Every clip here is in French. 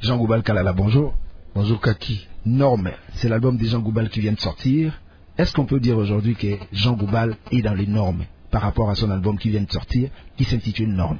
Jean Goubal Kalala, bonjour. Bonjour Kaki. Norme, c'est l'album de Jean Goubal qui vient de sortir. Est-ce qu'on peut dire aujourd'hui que Jean Goubal est dans les normes par rapport à son album qui vient de sortir, qui s'intitule Norme?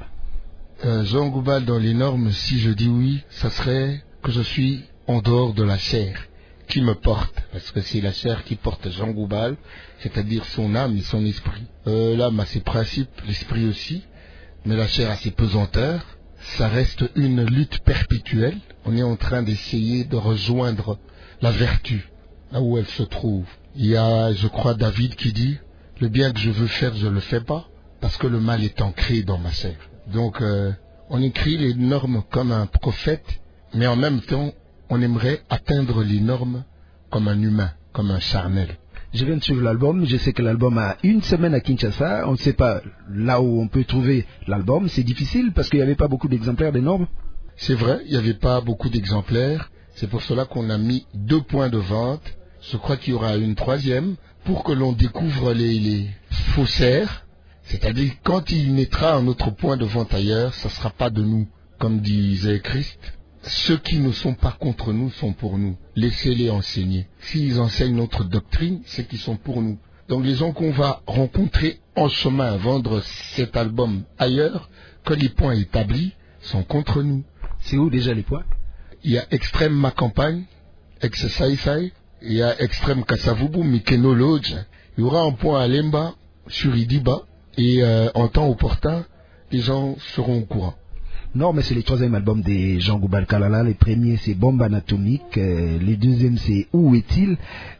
Jean Goubal dans les normes, si je dis oui, ça serait que je suis en dehors de la chair qui me porte, parce que c'est la chair qui porte Jean Goubal, c'est-à-dire son âme et son esprit. L'âme a ses principes, l'esprit aussi, mais la chair a ses pesanteurs. Ça reste une lutte perpétuelle. On est en train d'essayer de rejoindre la vertu, là où elle se trouve. Il y a, je crois, David qui dit, le bien que je veux faire, je ne le fais pas, parce que le mal est ancré dans ma chair. Donc, on écrit les normes comme un prophète, mais en même temps, on aimerait atteindre les normes comme un humain, comme un charnel. Je viens de suivre l'album, je sais que l'album a une semaine à Kinshasa, on ne sait pas là où on peut trouver l'album, c'est difficile parce qu'il n'y avait pas beaucoup d'exemplaires des normes. C'est vrai, il n'y avait pas beaucoup d'exemplaires, c'est pour cela qu'on a mis 2 points de vente, je crois qu'il y aura une 3e, pour que l'on découvre les faussaires, c'est-à-dire quand il mettra un autre point de vente ailleurs, ça ne sera pas de nous, comme disait Christ. Ceux qui ne sont pas contre nous sont pour nous. Laissez-les enseigner. S'ils enseignent notre doctrine, c'est qu'ils sont pour nous. Donc les gens qu'on va rencontrer en chemin à vendre cet album ailleurs, que les points établis sont contre nous. C'est où déjà les points? Il y a Extrême Ma Campagne, Ex-Saïsaï, il y a Extrême Kassavubu, Mikeno Lodge. Il y aura un point à Lemba, sur Idiba, et en temps opportun, les gens seront au courant. Norme, c'est le 3e album de Jean Goubal Kalala. Le premier, c'est Bombe Anatomique. Le 2e, c'est Où est-il?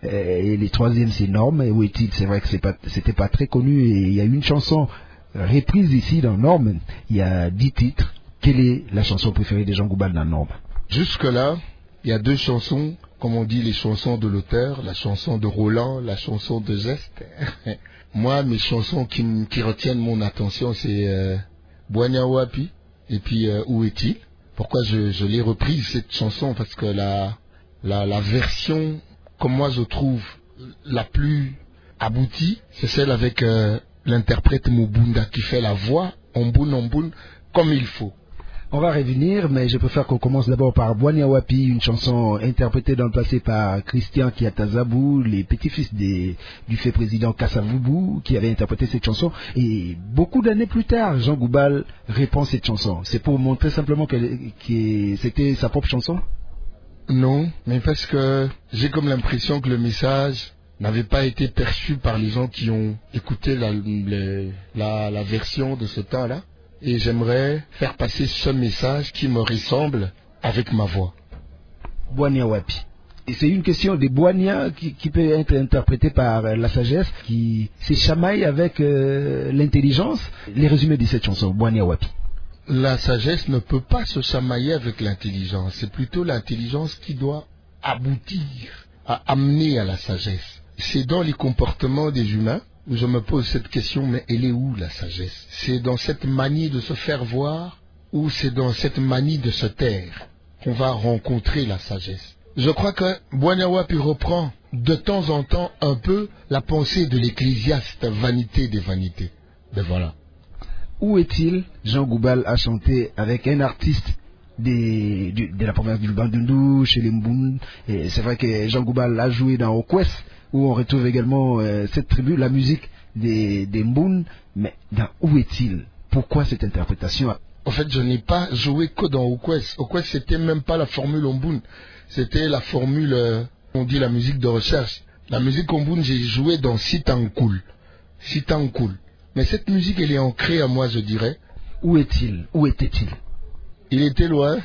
Et le 3e, c'est Norme. Et Où est-il? C'est vrai que c'était pas très connu. Et il y a une chanson reprise ici dans Norme. Il y a 10 titres. Quelle est la chanson préférée de Jean Goubal dans Norme? Jusque-là, il y a 2 chansons, comme on dit, les chansons de l'auteur, la chanson de Roland, la chanson de Geste. Moi, mes chansons qui retiennent mon attention, c'est Boania Wapi. Et puis, Où est-il? Pourquoi je l'ai reprise, cette chanson? Parce que la version, comme moi je trouve, la plus aboutie, c'est celle avec l'interprète Mubunda qui fait la voix, Omboun, comme il faut. On va revenir, mais je préfère qu'on commence d'abord par Boania Wapi, une chanson interprétée dans le passé par Christian Kiatazabou, les petits-fils du fait président Kassavubu, qui avait interprété cette chanson. Et beaucoup d'années plus tard, Jean Goubal répond cette chanson. C'est pour montrer simplement que c'était sa propre chanson? Non, mais parce que j'ai comme l'impression que le message n'avait pas été perçu par les gens qui ont écouté la version de ce temps-là. Et j'aimerais faire passer ce message qui me ressemble avec ma voix. Boania Wapi. Et c'est une question de Boania qui peut être interprétée par la sagesse, qui s'échamaille avec l'intelligence. Les résumés de cette chanson, Boania Wapi. La sagesse ne peut pas se chamailler avec l'intelligence. C'est plutôt l'intelligence qui doit aboutir à amener à la sagesse. C'est dans les comportements des humains où je me pose cette question, mais elle est où la sagesse? C'est dans cette manie de se faire voir ou c'est dans cette manie de se taire qu'on va rencontrer la sagesse? Je crois que Boania Wapi reprend de temps en temps un peu la pensée de l'ecclésiaste, vanité des vanités. Ben voilà. Où est-il? Jean Goubal a chanté avec un artiste de la province du Bandundu, chez les Mboun. Et c'est vrai que Jean Goubal a joué dans Okwes, où on retrouve également cette tribu, la musique des Mboun. Mais dans Où est-il? Pourquoi cette interprétation? En fait, je n'ai pas joué que dans Okwes. Okwes, c'était même pas la formule Mboun. C'était la formule, on dit la musique de recherche. La musique Mboun, j'ai joué dans Sitankoul. Mais cette musique, elle est ancrée à moi, je dirais. Où est-il? Où était-il? Il était loin,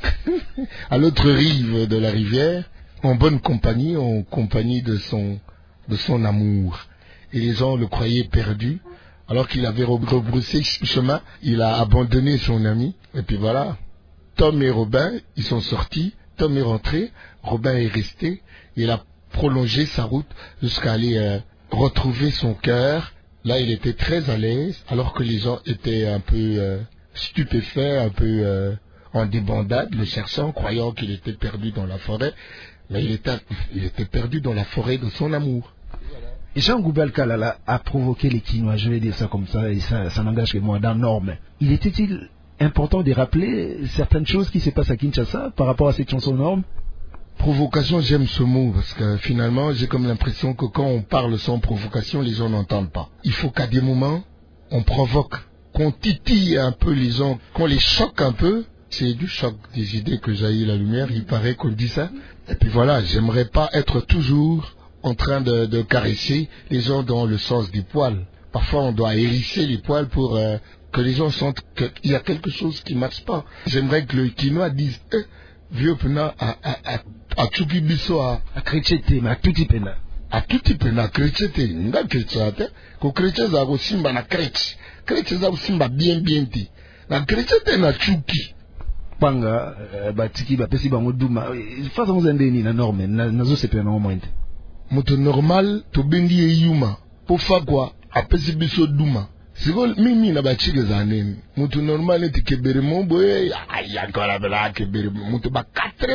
à l'autre rive de la rivière, en bonne compagnie, en compagnie de son amour. Et les gens le croyaient perdu, alors qu'il avait rebroussé chemin, il a abandonné son ami. Et puis voilà, Tom et Robin, ils sont sortis, Tom est rentré, Robin est resté, il a prolongé sa route jusqu'à aller retrouver son cœur. Là, il était très à l'aise, alors que les gens étaient un peu stupéfaits, un peu en débandade, le cherchant, croyant qu'il était perdu dans la forêt. Mais il était perdu dans la forêt de son amour. Et Jean Goubal Kalala a provoqué les Quinois, je vais dire ça comme ça, et ça n'engage que moi, dans Norme. Il était-il important de rappeler certaines choses qui se passent à Kinshasa par rapport à cette chanson norme? Provocation, j'aime ce mot parce que finalement, j'ai comme l'impression que quand on parle sans provocation, les gens n'entendent pas. Il faut qu'à des moments, on provoque, qu'on titille un peu les gens, qu'on les choque un peu. C'est du choc des idées que jaillit la lumière, il paraît qu'on dit ça. Et puis voilà, j'aimerais pas être toujours en train de caresser les gens dans le sens du poil. Parfois, on doit hérisser les poils pour que les gens sentent qu'il y a quelque chose qui ne marche pas. J'aimerais que le Kinois dise vieux pena à Tchuki Bisso à Chrétienté, mais à tout type pena. À tout type pena, chrétienté. Nga chrétienté. Que chrétien za go simba na chrétien. Chrétien za go simba bien ti. Na chrétienté na Tchuki. Banga, batiki, bapesi bango duma. Façon vous endeni na norme, nazo sepe na momente. Moto normal, to bendi e yuma. Po fakwa, apesi biso duma. Siko mimi na bachike zaneni. Mutu normal eti kebere mombo ya kola bela kebere mutu ba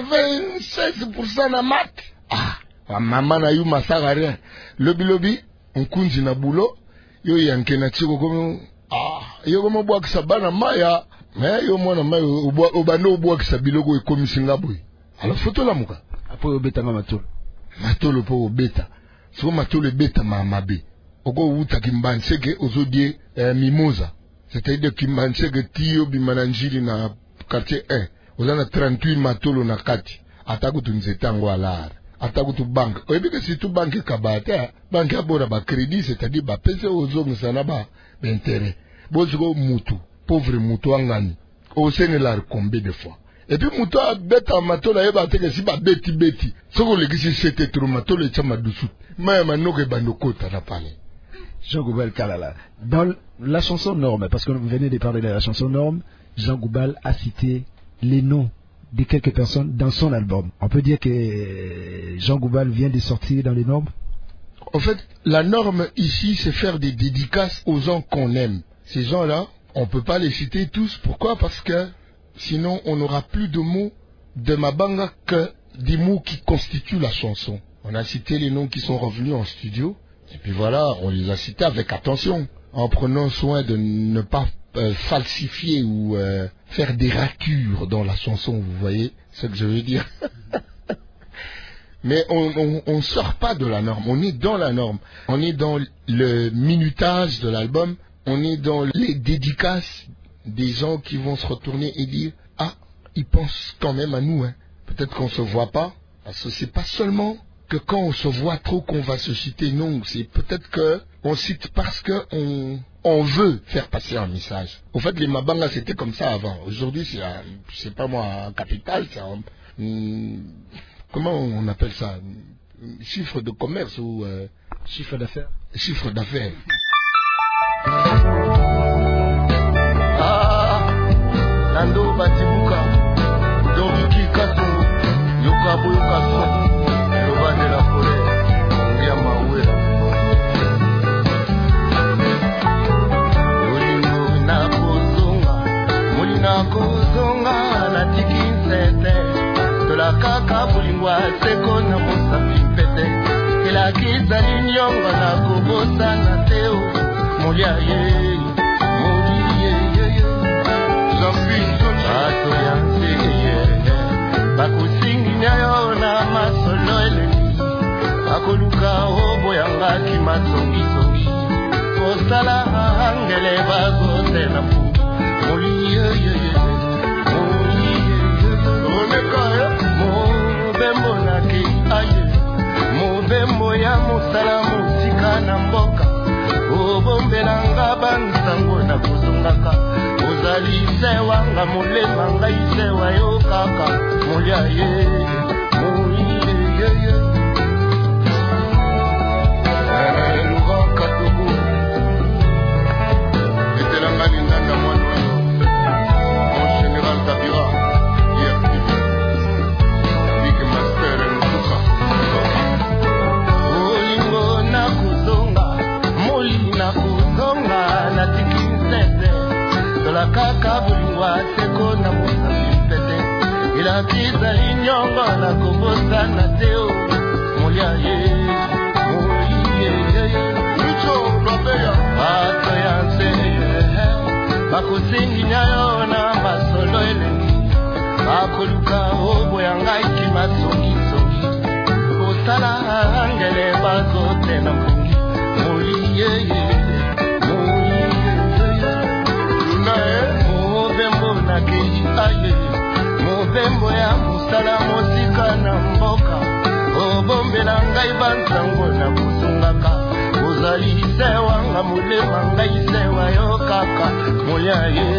96% na mat. Mama na yuma saka rien. Lobi onkunzi na bulo yo yanke na chiko komo yo komo bwa kisabana maya mais yo mwana maya obando bwa kisabiloko ekomisi ngabwe. Alors photo la muka. Apo obeta matolo. Matolo po obeta. Siko matolo beta mabe. Oko uta kimbanseke ozodie mimosa. C'est-à-dire kimbanseke tiyo bimananjili na quartier 1. Ozana 38 matolo na kati. Ataku tunzetango alar. Ataku tu banque. Oebike si tu banque kabate, banque abora ba crédit, c'est-à-dire ba pese ozongo sana ba intérêt. Bozgo mutu, pauvre mutu angani. Au Sénégal combien de fois. Et puis mutu a beta matolo eba teke si ba beti. Soko legisi c'était trop matolo et chama dusu. Maya manoke bandokota na pale. Jean Goubal Kalala. Dans la chanson norme, parce que vous venez de parler de la chanson norme, Jean Goubal a cité les noms de quelques personnes dans son album. On peut dire que Jean Goubal vient de sortir dans les normes. En fait, la norme ici, c'est faire des dédicaces aux gens qu'on aime. Ces gens-là, on ne peut pas les citer tous. Pourquoi? Parce que sinon, on n'aura plus de mots de Mabanga que des mots qui constituent la chanson. On a cité les noms qui sont revenus en studio. Et puis voilà, on les a cités avec attention, en prenant soin de ne pas falsifier ou faire des ratures dans la chanson, vous voyez ce que je veux dire. Mais on sort pas de la norme, on est dans la norme. On est dans le minutage de l'album, on est dans les dédicaces des gens qui vont se retourner et dire « Ah, ils pensent quand même à nous, hein. Peut-être qu'on se voit pas, parce que c'est pas seulement... que quand on se voit trop qu'on va se citer, non, c'est peut-être que on cite parce que on veut faire passer un message. Au fait, les Mabanga c'était comme ça avant. Aujourd'hui, c'est pas moi, un capital, c'est un, comment on appelle ça, chiffre de commerce ou chiffre d'affaires. Chiffre d'affaires. Lando Batibuka, Doriki Kato, Yokabu Kato. De la forêt, Ngia Mawela. Mulina kozonga na tikinsete. De la kaka bulingwa seko na mosapi pete. Ila kiza linyonga na kubosa na teo. Mulia ye, Jean-Philippe Sonja. Ato yansi ye. Bakusingi nyayo na masolo ele. Akoluka obo yanga kimasongi songi Kosala angele bagote na pu Moliye Mobembo na ki aye Mobembo ya musala musika na mboka Obombe nanga bansango na kuzungaka Ozali sewa nga mulema nga isewa yo kaka Moliaye Kaka buliwa seko na musafi mpete Ila kiza linyongo na kubosa na teo Mulia ye Micho babeya Ato yanse Bakusingi nyayo na bakoluka oboyangai kimasongisongi osala angele bazotena mbongi moliyeye lunae mobembo nakei aye mobembo ya mosala mosika na mboka obombela ngai banzango na kusungaka ozali sewanga molema ngai sewa yo kaka moliaye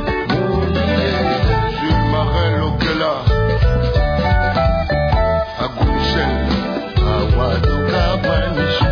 Marin Lokela Agouchen Awaduka Banish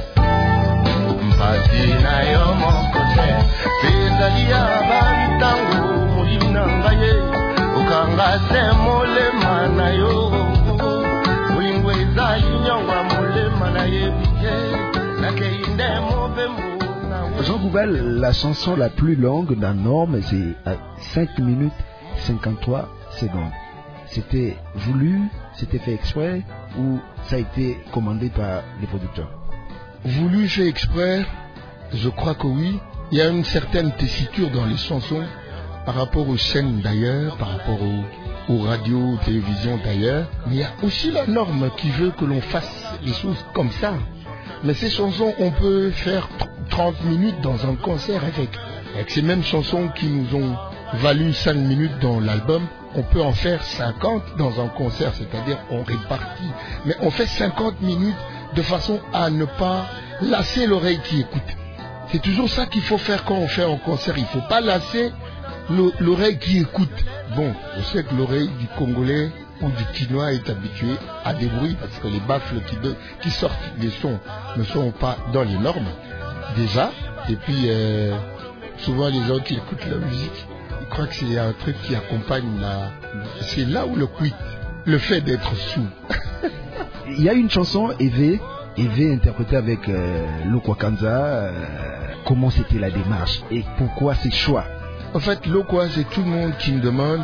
Mpatina yo mokote Pezalia bantango Mulina ngaye Ukanga se molema na yo Mulingweza inyongwa molema na ye bije Nakeinde mobembo Jean Goubal, la chanson la plus longue d'un norme, c'est à 5 minutes 53 secondes. C'était voulu, c'était fait exprès ou ça a été commandé par les producteurs? Voulu, fait exprès, je crois que oui. Il y a une certaine tessiture dans les chansons par rapport aux chaînes d'ailleurs, par rapport aux radios, aux télévisions d'ailleurs. Mais il y a aussi la norme qui veut que l'on fasse les choses comme ça. Mais ces chansons, on peut faire 30 minutes dans un concert avec ces mêmes chansons qui nous ont valu 5 minutes dans l'album, on peut en faire 50 dans un concert, c'est-à-dire on répartit. Mais on fait 50 minutes de façon à ne pas lasser l'oreille qui écoute. C'est toujours ça qu'il faut faire quand on fait un concert. Il ne faut pas lasser l'oreille qui écoute. Bon, je sais que l'oreille du Congolais ou du Quinois est habituée à des bruits parce que les baffles qui sortent des sons ne sont pas dans les normes, déjà. Et puis, souvent les gens qui écoutent la musique, je crois que c'est un truc qui accompagne c'est là où le quit, le fait d'être sous. Il y a une chanson, Eve interprétée avec Lokwa Kanza. Comment c'était la démarche et pourquoi ces choix? En fait, Lokwa, c'est tout le monde qui me demande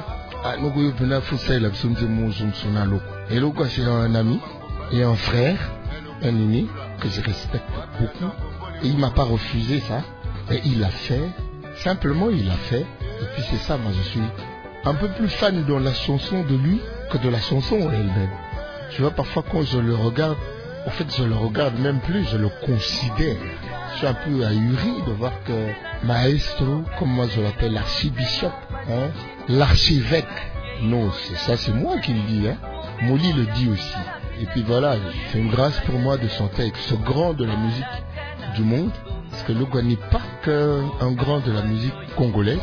et Lokwa, c'est un ami et un frère, un aîné que je respecte beaucoup. Et il m'a pas refusé ça. Et il l'a fait. Simplement, il l'a fait. Et puis c'est ça, moi je suis un peu plus fan de la chanson de lui que de la chanson elle-même. Tu vois, parfois quand je le regarde, en fait je le regarde même plus, je le considère. Je suis un peu ahuri de voir que Maestro, comme moi je l'appelle, l'archibishop, hein, l'archevêque, non, c'est moi qui le dis, hein. Moli le dit aussi. Et puis voilà, c'est une grâce pour moi de chanter avec ce grand de la musique du monde. Parce que Lokwa n'est pas qu'un grand de la musique congolaise,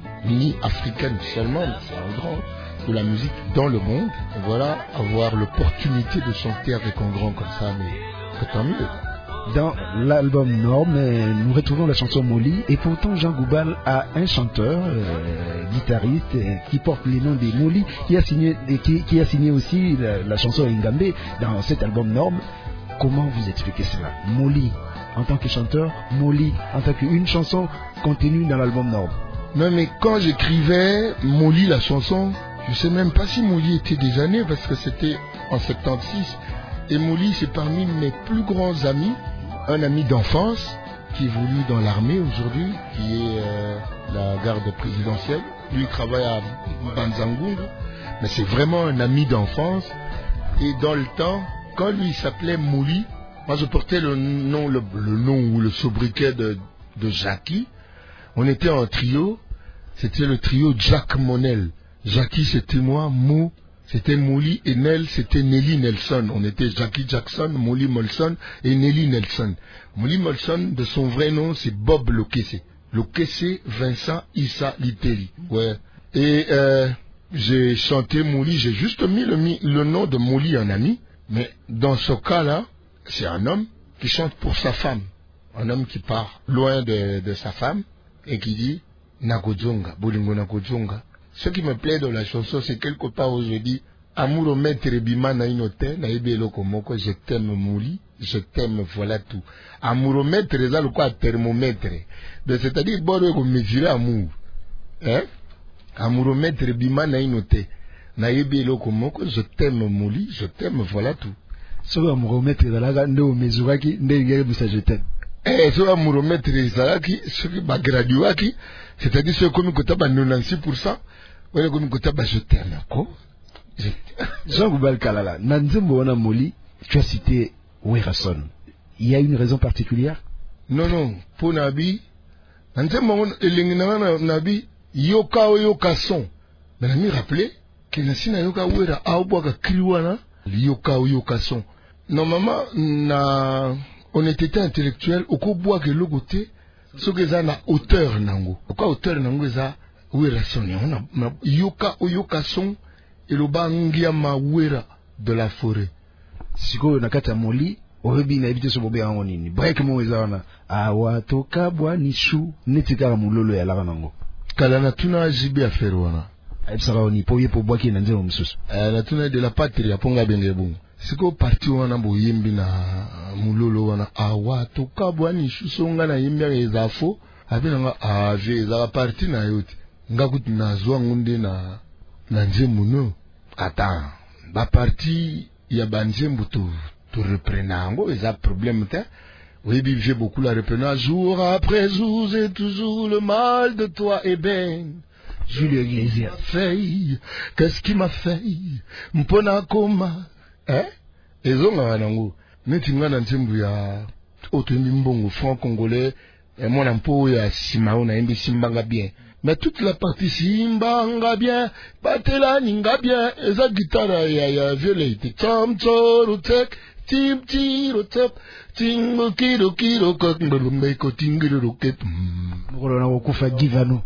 ni africaine seulement, mais c'est un grand de la musique dans le monde. Et voilà, avoir l'opportunité de chanter avec un grand comme ça, mais que tant mieux. Dans l'album Norme, nous retrouvons la chanson Moli, et pourtant Jean Goubal a un chanteur, guitariste, qui porte les noms des Moli, qui a signé aussi la chanson Ngambe dans cet album Norme. Comment vous expliquez cela? Moli en tant que chanteur, Moli en tant qu'une chanson contenue dans l'album Norme. Non, mais quand j'écrivais Moli la chanson, je ne sais même pas si Moli était déjà né parce que c'était en 76. Et Moli, c'est parmi mes plus grands amis, un ami d'enfance qui évolue dans l'armée aujourd'hui, qui est la garde présidentielle. Lui, il travaille à Banzangungu, mais c'est vraiment un ami d'enfance. Et dans le temps, quand lui s'appelait Moli, moi je portais le nom ou le sobriquet de Jackie. On était en trio, c'était le trio Jack Monel. Jackie c'était moi, Mo c'était Moli et Nel c'était Nelly Nelson. On était Jackie Jackson, Moli Molson et Nelly Nelson. Moli Molson, de son vrai nom, c'est Bob Lokese. Lokese Vincent Issa Literi. Ouais. Et j'ai chanté Moli, j'ai juste mis le nom de Moli en ami. Mais dans ce cas-là, c'est un homme qui chante pour sa femme. Un homme qui part loin de sa femme et qui dit Nakodjonga, Bolingo Nakodjonga. Ce qui me plaît dans la chanson, c'est quelque part où je dis Amour maître bima na inote, na ebelo komoko, je t'aime Moli, je t'aime, voilà tout. Amour maître, c'est le quoi thermomètre. C'est-à-dire, bon, on mesurer amour. Hein? Amour maître bima na inote, na ebelo komoko, je t'aime Moli, je t'aime, voilà tout. Ce amouromètre ezalaka nde omezuraki nde ngeke busa je t'aime. Ce amouromètre ezalaki ce qui m'a graduaki, c'est-à-dire ce comme kota ba 96%, Voilà comme côté bas je t'aime quoi. Jean Goubal Kalala, Nanzembo wana Moli, tu as cité Werason. Il y a une raison particulière? Non, pour Nabi, Nanzembo elingina Nabi yoka son. Mais la mi rappelé que nasina yoka wera aubwa ka kriwana yoka son. Normalement na honnêteté intellectuelle okobwa ke logoté ce que ça na auteur nango. Pourquoi auteur nango ça Werason on yoka son et le bangia mawera de la forêt. Siko nakata Moli orebi na ebite so bobe yango nini break mo ezana awa toka bwa nishu netika mulolo ya laka nango kala na tuna jibi affaire wana ebisaka oni poye po bwa ki na nzemo mususu na tuna de la patrie ponga benge bungu siko parti wana boyembi na mulolo wana awa toka bwa nishu songa na yembi eza fo abinanga ave eza parti na yote ngakuti nazwa ngunde na nzemu no ata ba parti ya banzembu to reprenango eza problème te oui j'ai beaucoup la reprenant jour après jour et toujours le mal de toi et ben Julio Iglesias qu'est-ce qui m'a fait mpona koma ezonga nango netinga na nzembu ya otembi mbongo franc congolais et mon ampo ya simao na imbi simbanga bien. Mais toute la partie simbanga bien, batela ninga bien, eza guitare ya violette. Tom toro tek, tim tiro top, tingo kiro kiro kok mbelumbe ko tingiro roket. Ngolo na wokufa givano.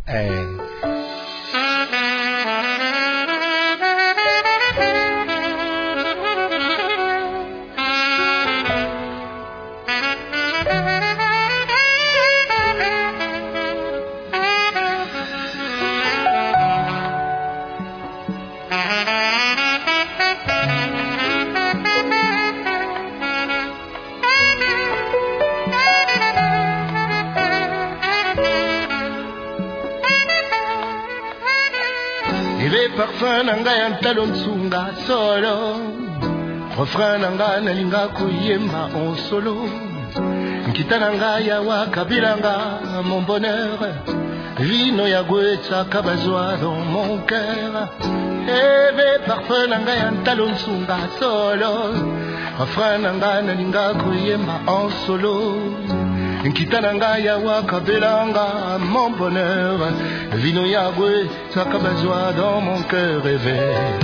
Parfum nanga ya talon sunga solo refrain nanga nalinga kuyemba en solo nkita nanga ya wakabilanga mon bonheur vino ya gwetsa kabazwa dans mon cœur eve parfum nanga ya talon sunga solo refrain nanga nalinga kuyemba en solo nkita nanga ya wakabelanga mon bonheur vino yagwe sakabazwa dans mon cœur rêvé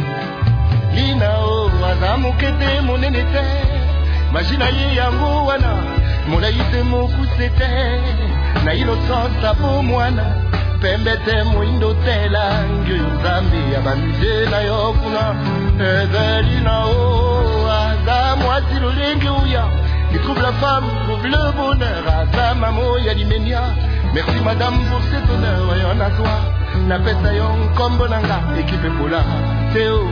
linao azamukete monenete majina ye yango wana molaite mokusete na ilo santa po mwana pembete moindo tela ngyo nzambe ya bamuse na yo kuna linao azamwati lolenge uya qui trouve la femme, trouve le bonheur à sa maman Yalimenia. Merci madame pour cet honneur et on a toi la petaillon comme bonanga équipe Pola Théo.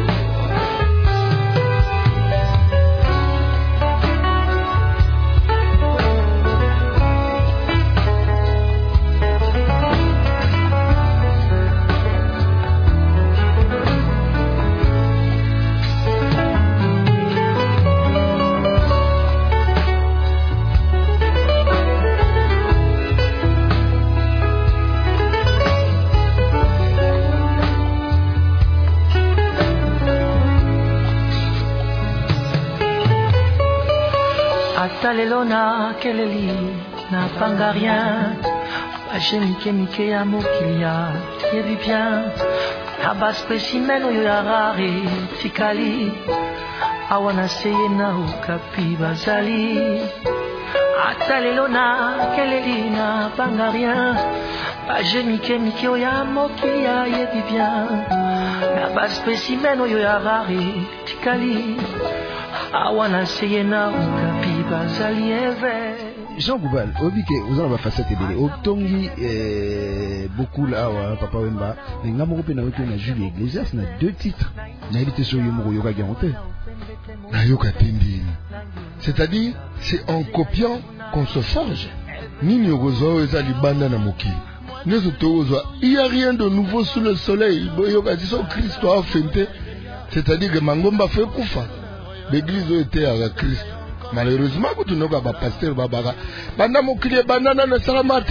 Talelona keleli na panga rien Bajemike mike ya mokilia yebi bien Aba spécimen oyo ya rare tikali Awana seye na ukapi bazali Talelona keleli na panga rien Bajemike mike oyo ya mokilia yebi bien Aba spécimen oyo ya rare tikali Awana seye na ukapi Jean Goubal, obike vous en va facette belé. Otongi beaucoup là papa Wemba, mais ngamo ko pena na Julio Iglesias na 2 titres. Na évité so yomoro yoka garanté. Na yoka tindi. C'est-à-dire c'est en copiant qu'on se forge. Nini ogozo ezali banda na mokili. Nezo tozo, il y a rien de nouveau sous le soleil. Boyoka diso Christ a fenté. C'est-à-dire que Mangomba fait kufa. L'église était à Christ. Malheureusement, quand on a un pasteur, banda mokili banana na salamate.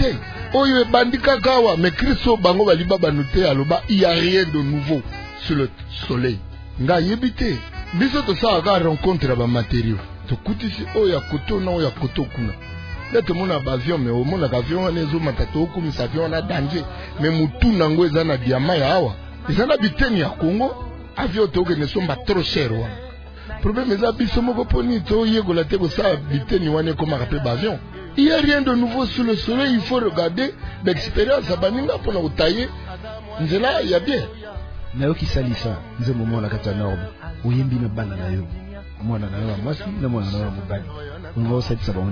oyo bandika kawa mais Christo bango baliba banute aloba il y a rien de nouveau sur le soleil nga yebite biso to sa ka rencontre ba matériaux to kutisi oyo koto na oyo koto kuna Dete mon avion mais au monde avion les hommes matato comme ça avion na danger mais mutu nango eza na diamant ya awa eza na biteni ya Congo avion to ke ne somba trop cher wa problème eza biso moko poni to yegola te ko sa biteni wane comme rappel avion. Il n'y a rien de nouveau sous le soleil, il faut regarder l'expérience à Baninga pour nous tailler. Là, il y a bien. Mais qui salit ça, nous avons moment la catanobe, où il y a une banane à eux. Moi, on a un masque, nous avons un mobile. On va aussi être savon.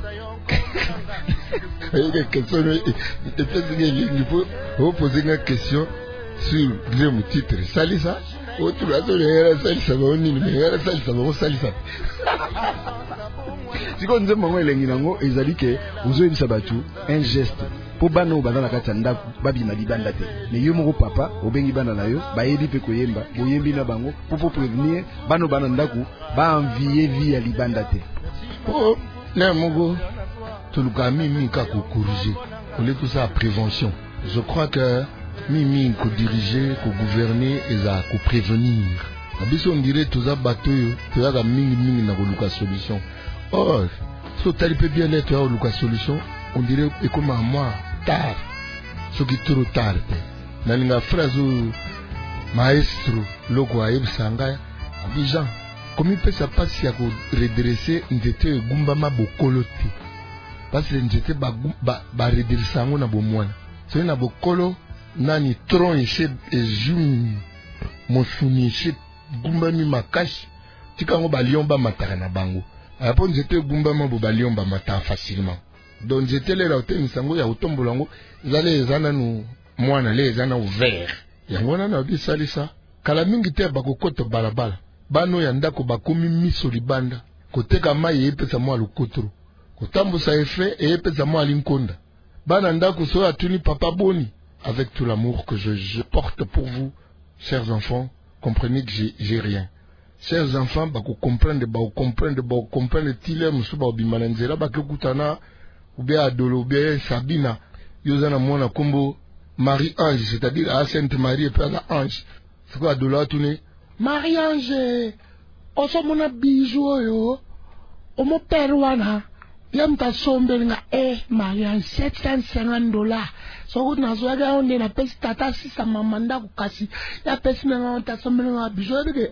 Il faut poser une question sur le titre. Salit ça? Autre chose, salit savon, mais salit savon, salit ça. Si on dit maman elengi nango ezali ke ozoyebisa batu un geste po bana bana na kati ndako babima libanda te mais yo moko papa obengi bana na yo bayebi pe koyemba boyembi na bango pour prévenir bana bana ndako ba envier vie ya libanda te oh na mongo tout le cas mimi ka ko corriger on est tout ça à prévention. Je crois que mimi ko diriger ko gouverner et ça ko prévenir abiso on dirait tout ça bateau to ya mingi na ko luka solution. Oh, so tu peut bien être au Lucas solution, on dirait et comme à moi tard, ce qui est trop tard. Dans la phrase maestro, logo aïb sanga, Abidjan, comme il peut ça passer à redresser, on était gumbama bokolote, parce que on était ba redresser on a bomwana. C'est une bokolo nani tron et chez jumi, mon souni chez gumbami makash, tika ngo ba lion ba matara na bango. Après j'étais gumbama bobalion ba mata facilement. Donc j'étais là au thème sango ya utombolango, zale zana nu mwana le zana ouvert. Ya ngona na bi salisa. Kala mingi te bakokoto balabala. Bano ya ndako bakomi miso libanda. Koteka mai epesa mwa lukotro. Kotambusa efe e epesa mwa linkonda. Bana ndako so atuni papa boni. Avec tout l'amour que je porte pour vous, chers enfants, comprenez que j'ai rien. Chers enfants, comprendre, tile musuba obimananzela bakekutana ubia adolo ubia Sabina yozana mwana kombo Marie Ange, c'est-à-dire à Sainte Marie et Père Ange. C'est quoi adolo atune Marie Ange oso mona bijou yo omo perwana yamta sombelinga Marie Ange $750 so nazo ya onde na pesi tata sisa mamanda kukasi ya pesi na ta sombelinga bijou de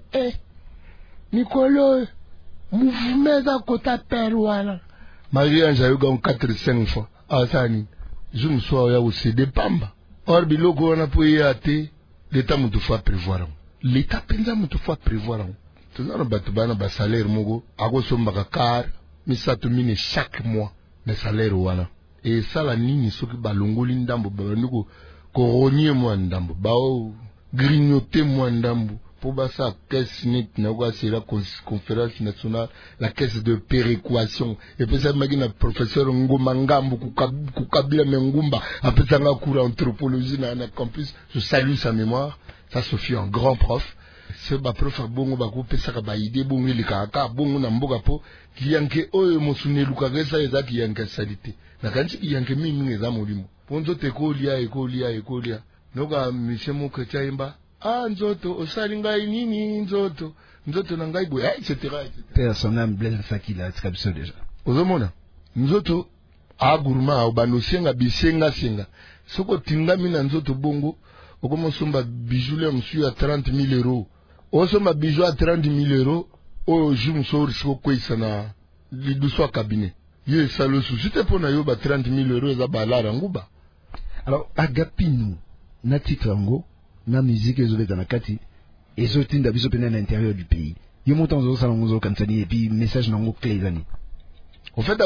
Nicolo, mouvement kota peruana. Marie-Ange a eu 4-5 fois. Ah, ça, je me suis allé au CD Pamba. Or, biloko on a pu y aller. L'État m'a tout fait prévoir. L'État pensa m'a tout fait prévoir. Tout ça, on a un salaire, mogo. Ago somba car, mais ça te mine chaque mois. Le salaire, voilà. Et ça, la ligne, ce qui balongo l'indambo, balango, coronnier moi ndambo, bao, grignoter moi ndambo. Pour ça, caisse net, c'est la conférence nationale, la caisse de péréquation. Et puis ça, imagine, professeur Ngomangambo, Kukabila Mengumba, après ça, on a cours anthropologie dans un campus. Je salue sa mémoire. Ça, Sophie, un grand prof. C'est ma prof à Bongo, Bako, Pesaka, Baïde, Bongo, les Kaka, Bongo, Nambogapo, qui yanke, oh, Mosune, Lukagesa, et ça, qui yanke salité. La quantité qui yanke mimi, et ça, molimo. Ponzo, Tekolia, Ekolia. Noga, monsieur Moketiaimba. Ah, nzoto, osalinga nini, nzoto nangai boya, etc. Père son âme Blaise Fakila, c'est comme ça déjà. Ozomona, nzoto, aguruma, obanosenga, bisenga. Soko tingami na nzoto bongo, okomo somba bijou le monsieur à 30 000 euros. Osomba bijou à 30 000 euros, o jum so risiko kwesa na liduswa cabinet. Ye salo souci te pona yoba 30 000 euros za balara nguba. Alors, agapinu, na titrango, na musique ezobeta na kati ezotinda biso pena na l'intérieur du pays yo montant zo sala ngozo kansani et puis message nango clé zani en fait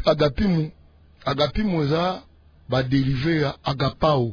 agapimu za ba dérivé à agapao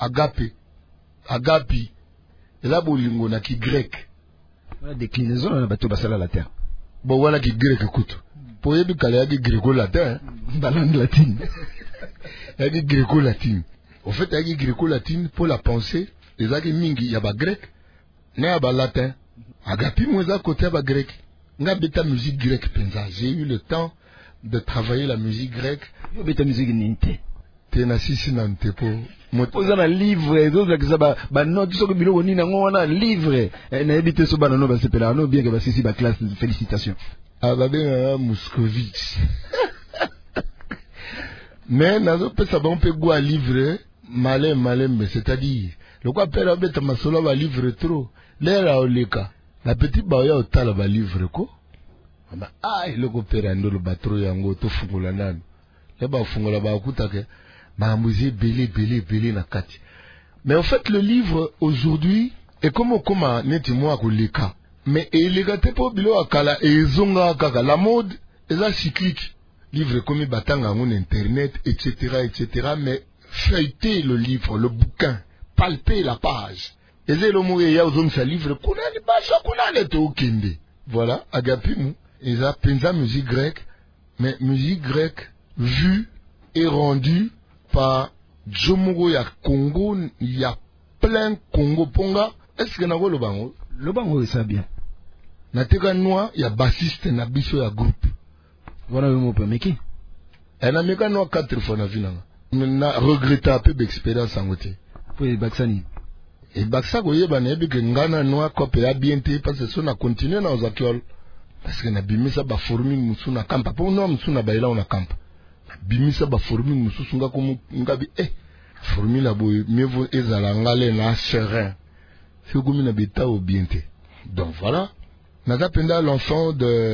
agapi ela bolingo na ki grec voilà déclinaison na bato basala la terre bon voilà ki grec kutu po yebi kala ya ki gréco-latin ba langue latine ya ki gréco-latine en fait ya ki gréco-latine pour la pensée les agi mingi ya ba grec na ya ba latin agapi mweza côté ba grec nga beta musique grecque penza j'ai eu le temps de travailler la musique grecque yo beta musique ninte tena sisi na ntepo oza na livre ezozakisa banoti soki biloko nini yango wana livre nayebi te so bana no basepelaka no bien ke basisi baklasse félicitation babengaka Moscovitch mais nazopesa bango mpe gwa livre malembe, c'est-à-dire lokwa pere abeta masolo balivre trop lera oleka na petit baoya otala balivre ko eloko pere andolo batro yango tofungola nano le bafungola bakutake mamuzi belé na kati. Mais en fait le livre aujourd'hui est comme neti moi koleka mais eleka te po bilo akala ezonga kaka la mode eza cyclique livre comme batanga on internet etc. mais feuilleter le livre, le bouquin, palper la page. Et c'est le mot ya ozongisa livre kunani basha kunani te okende. Voilà, agapimu, ils a pensa musique grecque, mais musique grecque vue et rendue par Djomogo ya Congo, il y a plein Congo ponga. Est-ce que nako lobango? Lobango ça bien. Na teka noa ya bassiste na biso ya groupe. Voilà le mot pe meki. Elle a meka noa 4 fois na vinanga. Na regretter un peu d'expérience en côté. Pour les Baksani. Et Baksa goye banebi que ngana noa kopé a bien té parce que ça na continuer na ozakiol parce que na bimisa ba formule musu na kampa pour no musu na baila on na kampa. Bimisa ba formule musu sunga comme ngabi formule abo mieux vaut ezala ngale na serein. C'est comme na beta au bien té. Donc voilà. Naza penda l'enfant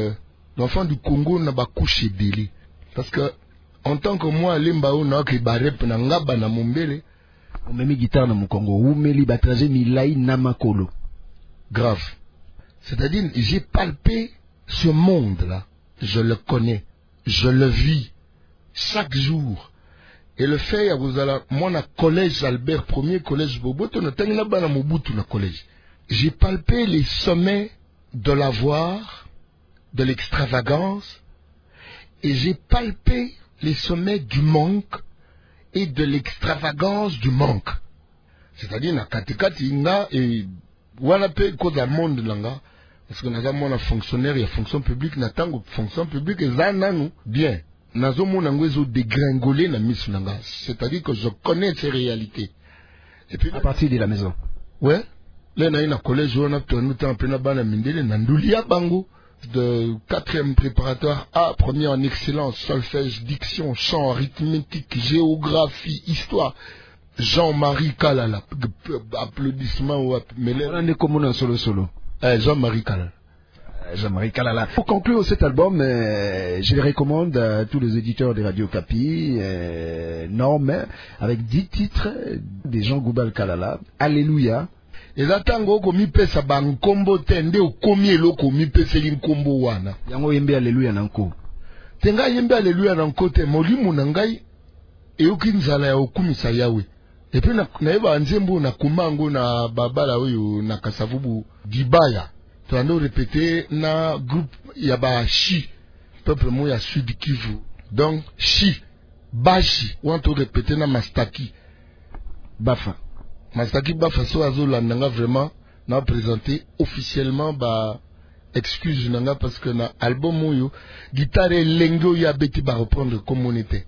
du Congo na ba couche délai parce que en tant que moi, Limbao na ki barep na ngaba na mombele, on met guitare na Mukongo, ou meli batraje milai na makolo. Grave. C'est-à-dire, j'ai palpé ce monde-là. Je le connais. Je le vis. Chaque jour. Et le fait, vous allez, moi, na collège Albert, premier collège Boboto, na tangina bana Mobutu na collège. J'ai palpé les sommets de l'avoir, de l'extravagance, et j'ai palpé les sommets du manque et de l'extravagance du manque. C'est-à-dire, na katikati inga et wana pe koza monde langa parce que naza mona fonctionnaire et fonction publique na tango fonction publique ezana nous bien. Nazo mona ngwezo dégringoler na misu langa. C'est-à-dire que je connais ces réalités. Et puis à partir de la maison. Ouais. Là na ina collège wana tonu temps pena bana mindele na ndulia bango. De 4e préparatoire A, premier en excellence, solfège, diction, chant, arithmétique, géographie, histoire. Jean-Marie Kalala. Applaudissements ou on est comme un solo. Jean-Marie Kalala. Jean-Marie Kalala. Pour conclure cet album, je le recommande à tous les éditeurs de Radio Kapi, Norme, avec 10 titres de Jean Goubal Kalala. Alléluia. Eza tango ko mipesa bankombo tende okomi eloko mipeseli nkombo wana yango yembe alléluia nanko tenga yembe alléluia nanko te molimu na ngai eyoki nzala ya okumisa yawe epe na yeba nzembo na kumango na babala oyo na Kasavubu dibaya to répéter na groupe ya ba Shi peuple mo ya Sud Kivu donc Shi Bashi want to répéter na Mastaki Bafa Mastaki Bafa so azola nanga vraiment na présenter officiellement ba excuse nanga parce que na album oyo guitare lengo ya beti ba reprendre comme on était.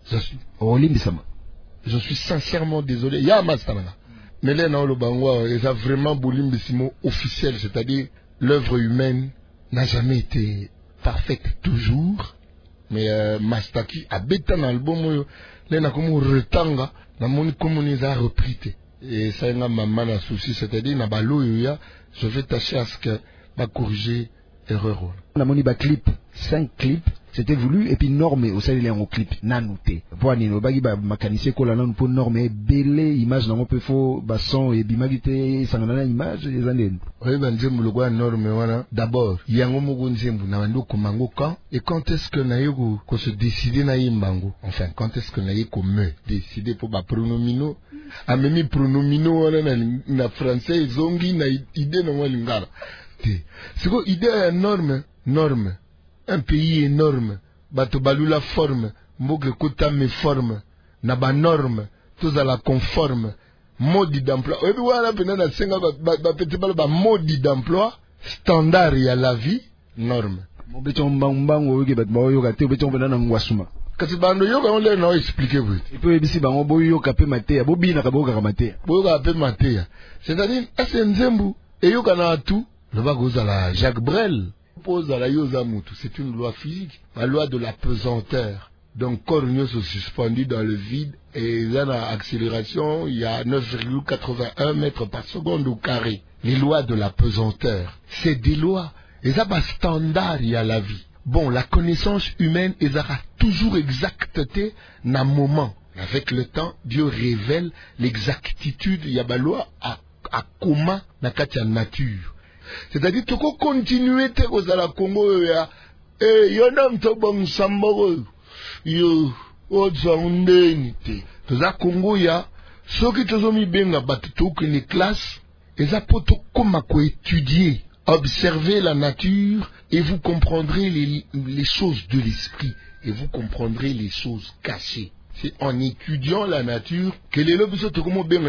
Je suis sincèrement désolé. Ya Mastanga. Mais là na lo bangwa ça vraiment bolimbisimo officiel, c'est-à-dire l'œuvre humaine n'a jamais été parfaite toujours. Mais Mastaki a beta na album oyo là na comme retanga na moni comme on les a repris. Et ça y a maman un souci, c'est-à-dire na balo ya je vais tâcher à ce que va corriger erreur. On a moni ba clip 5 clips c'était voulu et puis normé au sein de clip nanouté pour nino bagi ba mécanicien ko la nan pour normer belé image na peut faux ba son et bimagité sangana image les andene oui ben nzembu le gwa norme wana d'abord yango mugo nzembu na bando ko mango quand et quand est-ce que na yego ko se décider na yimbango enfin quand est-ce que na yeko me décider pour ba pronomino amemi pronomino wana na français zongi na idée na lingala c'est quoi idée norme un pays énorme, bato balula forme, mboke kota me forme, na ba norme, tous à la conforme, mode d'emploi. Et puis voilà, pendant na senga petit ba mode d'emploi, standard ya la vie, norme. Mobeto mbang oyoke bat bayo ka te beto pendant na ngwasuma. kasi bando yoka on le na expliquer vous. Et puis bisi bango boyo kapé maté, bobi na kaboka maté. Boyo kapé maté. C'est-à-dire ase nzembu et yoka na tout, le bagoza la Jacques Brel pose à la yoza mutu, c'est une loi physique, la loi de la pesanteur. Donc corps se suspendu dans le vide et là la accélération, il y a 9,81 mètres par seconde au carré. Les lois de la pesanteur, c'est des lois, et ça va standard il y a la vie. Bon, la connaissance humaine, elle aura toujours exacteté dans moment. Avec le temps, Dieu révèle l'exactitude, il y a des lois à comment dans la nature. C'est-à-dire, tu peux continuer à la Congo, et yon a un bon samboro, yo, odzandeni te. Dans la Congo, il y a ceux qui te ont mis bien à battre les classes, et ça peut comme étudier, observer la nature, et vous comprendrez les choses de l'esprit, et vous comprendrez les choses cachées. C'est en étudiant la nature que les lobes sont comme bien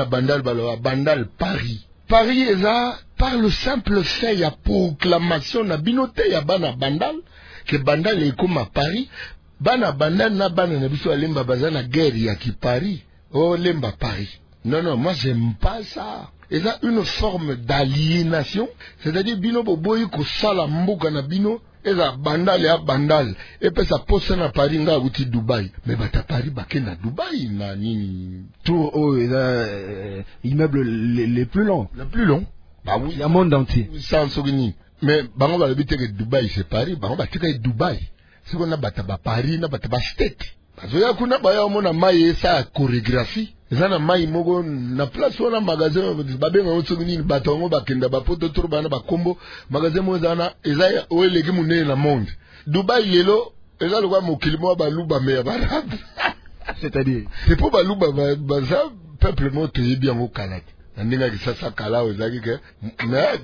bandal Paris. Paris est là, par le simple fait, il y a proclamation, na binote, il y a bandal, que bandal est comme à Paris. Bandal na biso alemba bazana guerre ya ki Paris. Oh, lemba Paris. Non, moi j'aime pas ça. Et ça, une forme d'aliénation, c'est-à-dire bino boboyi ko sala mboka na bino, et ça bandal ya bandal. Et puis ça pose na Paris nga uti Dubaï. Mais bata Paris bake na Dubaï na nini. Tour oh, immeuble les plus longs. Le plus long. Bah oui. Il y a un monde entier. Sans souvenir. Mais bango ba habiter que Dubaï c'est Paris, bango ba tika Dubaï. C'est qu'on a bata ba Paris na bata ba state. Parce que kuna ba ya mona maye sa chorégraphie. Zana mai mogo na place wana magasin babenga otsogini batongo bakenda bapoto turu bana bakombo magasin mo zana ezaya oyeleki munene na monde. Dubaï lelo eza lokwa mokili mo baluba me barabe. C'est-à-dire c'est pour baluba baza peuple mo te bien au Canada. Ndinga kisasa kala ozaki ke na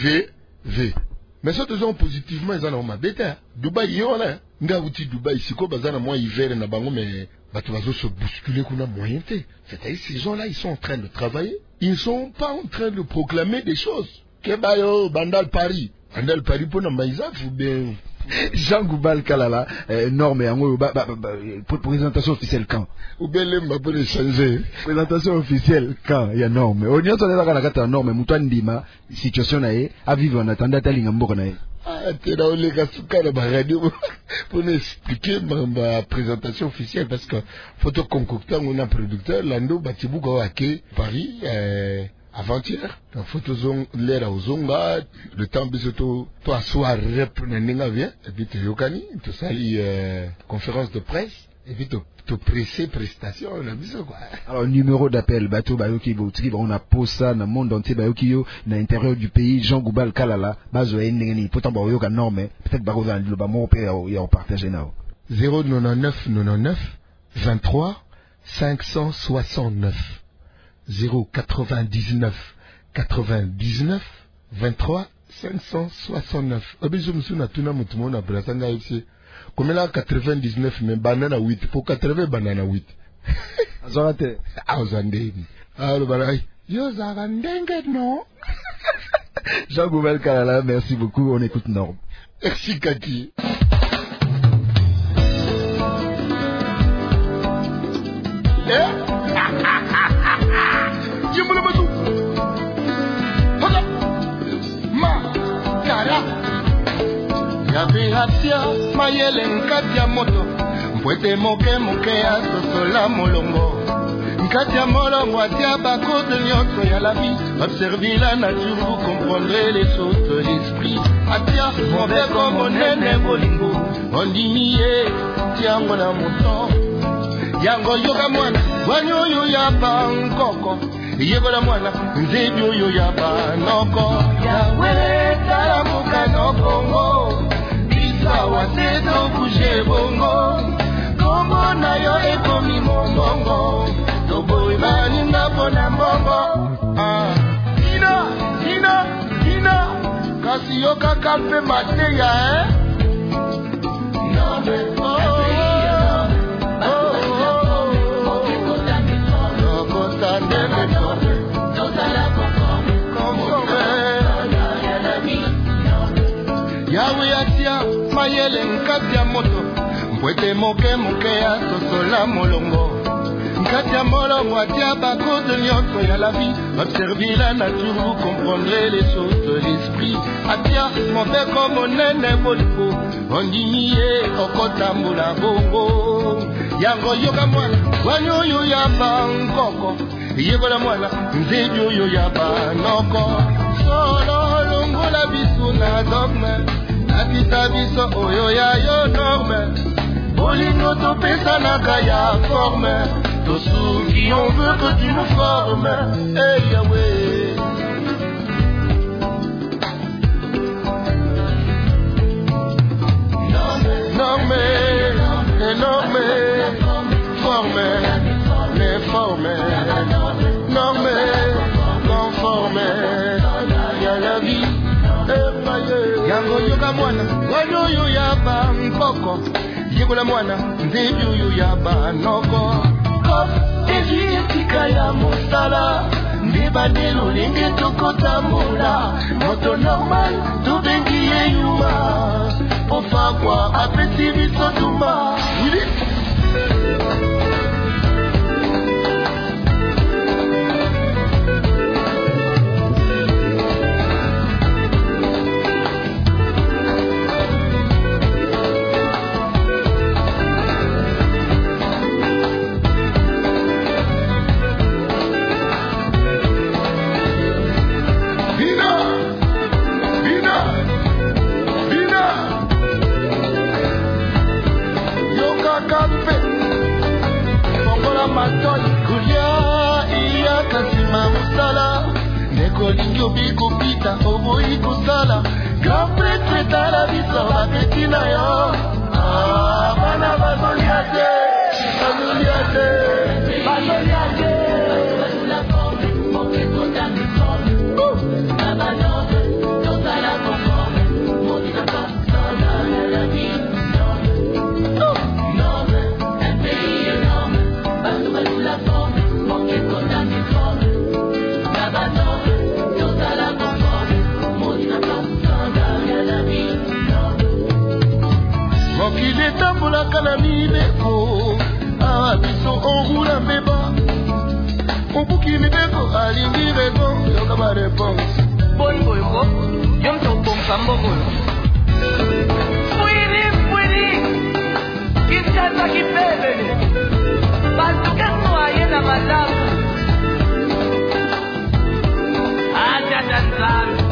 DVV. Mais surtout ils ont positivement ils en ont mabeta. Dubaï yona nga uti Dubaï siko bazana mo hiver na bango mais bato se bousculer qu'on a moyen. C'est-à-dire ces gens-là, ils sont en train de travailler. Ils ne sont pas en train de proclamer des choses. Kebayo, Bandal Paris. Bandal Paris pour Nambaïzaf ou bien... Jean Goubal Kalala, norme, pour présentation officielle quand? Ou bien l'emba pour échanger. Présentation officielle quand? Il y a norme. On y a entendu la norme, Moutouane Dima, situation nae, à vivre en attendant à l'ingambor nae. Ah, t'es là, on les gars, radio pour nous expliquer ma présentation officielle parce que photo concocteur, on a un producteur, Lando, Batibouko, Ake, Paris, avant-hier, la photo zone, l'air aux zonga, le temps, bisoto, toi, soir, rep, n'enga vient, et puis tu yokani, tu sali, conférence de presse, et puis te presser prestation, on a vu ça quoi. Alors, numéro d'appel, bateau, bayoki, on a posé ça dans le monde entier, bayoki yo, dans l'intérieur du pays, Jean Goubal Kalala, bazo n'engeni, pourtant bayoka norme, peut-être baroza le bamon, et on partage now. 099 99 23 569. 099 99 23 569. Abizo msuna tuna mutumona brasanga ici. Comme là 99 mais banana 8 pour 80 banana 8. Azorate azandeni. Alors balai. Yo zavandenge non. Jean Goubal Kalala, merci beaucoup, on écoute Norme. Merci Kaki. Yabihatia mayele nkati ya moto mpwete moke moke ya sosola molongo nkati ya molongo atia bakode nyonso ya la vie. Observez la nature, vous comprendrez les choses de l'esprit. Atia mobeko monene bolingo ondimiye tiango na moto yango yoka mwana wanyoyo ya bankoko yebola mwana nzebi oyo ya banoko yawe tala mukano bongo bisa wateto bouge bongo kombo na yo ekomi mongongo toboyi baninga mpona mbongo ina kasi yokaka mpe mateya Yawe atia mayele nkati ya moto Mpwete moke moke ya sosola molongo nkati ya molongo atia bakote nyonso ya la vie. Observez la nature, vous comprendrez les choses de l'esprit. Atia mobeko monene boliko ondimie okotambola bongo yango yoka mwana wanyoyo ya bankoko yekola mwana nzebi oyo ya banoko solo longola biso na dogme atisa biso oyo ya yo norme bolingo topesanaka ya forme tosuki on veut que tu nous formes. Hey Yahweh norme énorme forme les formes norme conforme ya la vie epaye yango yoka mwana wanyoyo ya bankoko yekola mwana nzebi oyo ya banoko ezwi etika ya mosala nde bandelo lenge tokotambola moto normal tobengi ye yuma ofakwa apesi biso tumba Kolingo biko pita oboyi kusala Gapre treta la biso bapeti na yo Bana bazoliate Bazoliate Bazoliate La forme, moke kota mi forme Babalove, tota la conforme Motina pas, sana la vie Norme, un pays énorme Basou la forme, moke kota mi forme Babalove mokili etambolaka na mibeko awa biso onroula mbeba obuki mibeko alingi rego yoka bareponse bongoyoko yo mtobomba mbongoyo pwili kichaza kipelele batukenwaye na malamu ajatanzana